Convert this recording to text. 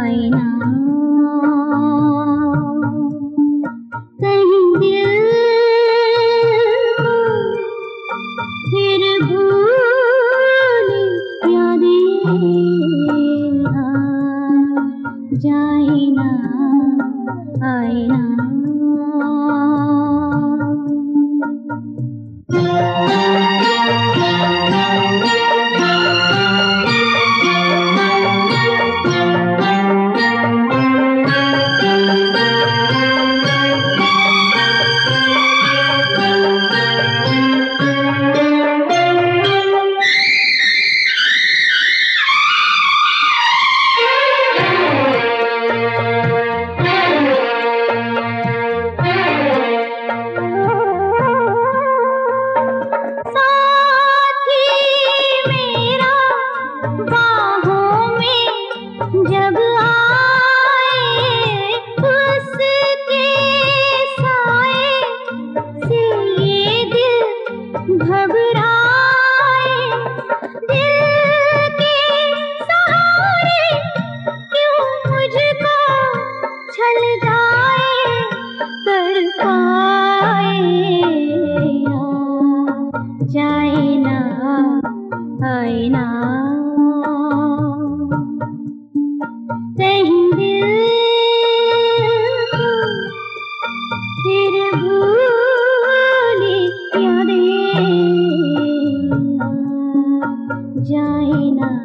आए ना। कहीं दिल फिर भूल यादें आ जाए ना, आए ना। जब आए उसके साए से ये दिल घबराए, दिल के सहारे क्यों मुझको छल जाए, तड़पाए जाए ना, आए ना। कहीं दिल फिर भूल यादें आ जाए ना।